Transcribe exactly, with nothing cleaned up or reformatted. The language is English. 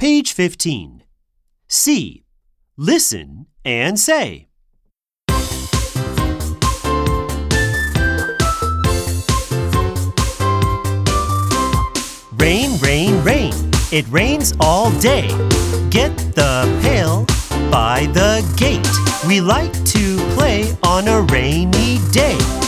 Page fifteen. C. Listen and say. Rain, rain, rain. It rains all day. Get the pail by the gate. We like to play on a rainy day.